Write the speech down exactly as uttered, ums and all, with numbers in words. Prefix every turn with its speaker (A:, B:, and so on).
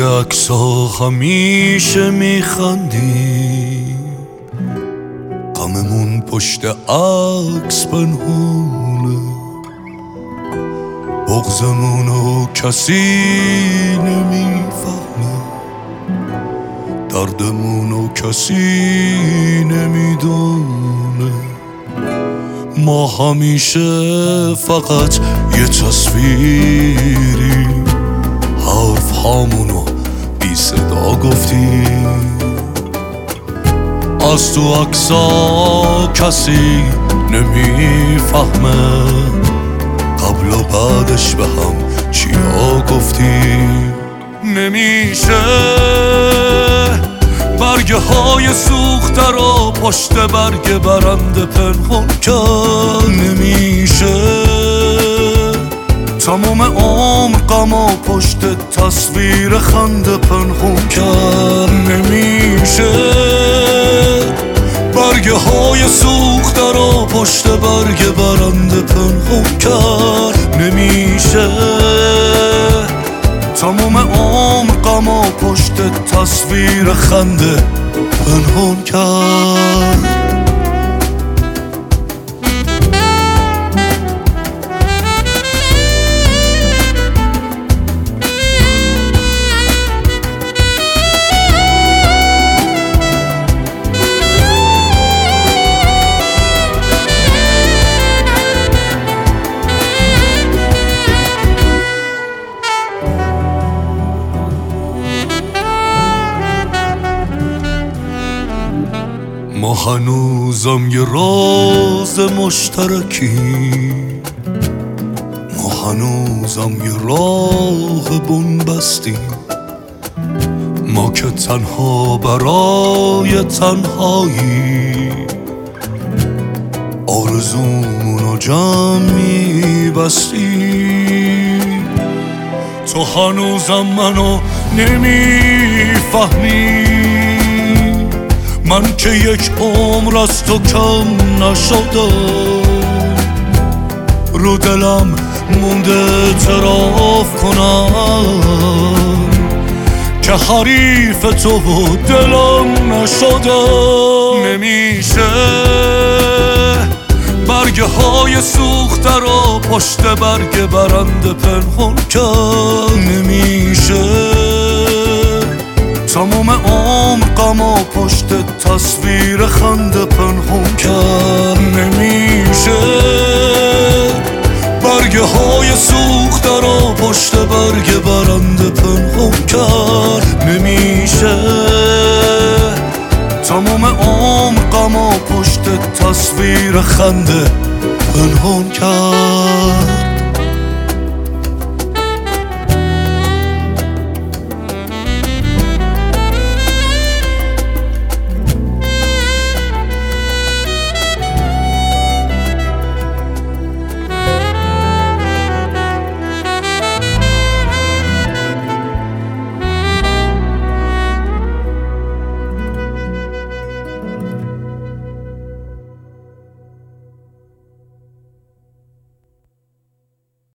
A: عکس‌ها همیشه میخندی، غممون پشت عکس پنهونه، بغضمونو کسی نمیفهمه، دردمونو کسی نمیدونه. ما همیشه فقط یه تصویری، حرف هامونو بی صدا گفتیم. از تو عکسا کسی نمیفهمه، قبل و بعدش به هم چیا گفتیم. نمیشه برگه های سوخته رو پشت برگ برنده پنهان کرد. نمیشه تمام عمر غم و پشت تصویر خنده پنهان کرد. نمیشه برگه های سوخته رو پشت برگ برنده پنهان کرد. نمیشه تمام عمر غم و پشت تصویر خنده پنهان کرد. ما هنوزم یه راز مشترکی، ما هنوزم یه راه بنبستیم. ما که تنها برای تنهایی آرزومونو جمع میبستیم. تو هنوزم منو نمیفهمی، من که یک عمر از تو کم نشدم. رو دلم مونده اعتراف کنم که حریف تو و دلم نشدم. نمیشه برگه های سوخته رو پشت برگ برنده پنهان کرد. نمیشه تمام عمر غم و پشت تصویر خنده پنهان کرد. نمیشه برگه های سوخته رو پشت برگ برنده پنهان کرد. نمیشه تمام عمر غم و پشت تصویر خنده پنهان کرد.